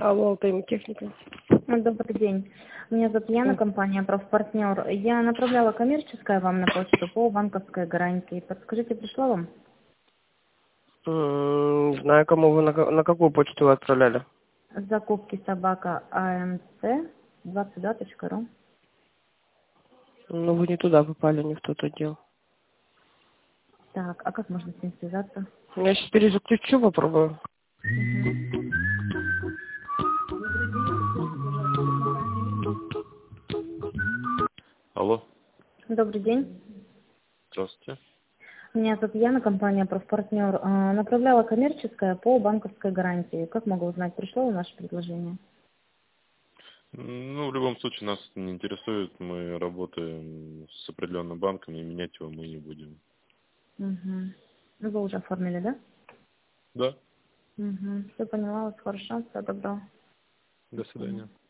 Алло, Алтаймтехника. Добрый день. Меня зовут Яна, компания «Профпартнер». Я направляла коммерческое вам на почту по банковской гарантии. Подскажите, пришло вам? Знаю, кому вы на какую почту вы отправляли. Закупки собака АМЦ 22.ру. Ну, вы не туда попали, не в тот отдел. Так, а как можно с ним связаться? Я сейчас перезаключу, попробую. Алло, Добрый день. здравствуйте. Меня зовут Яна, компания «Профпартнер». Направляла коммерческое по банковской гарантии. Как могу узнать, пришло ли наше предложение? Ну, в любом случае нас не интересует. Мы работаем с определенным банком, и менять его мы не будем. Угу. Вы уже оформили, да? Да, Угу. Все поняла, вас хорошо, всего доброго. до свидания.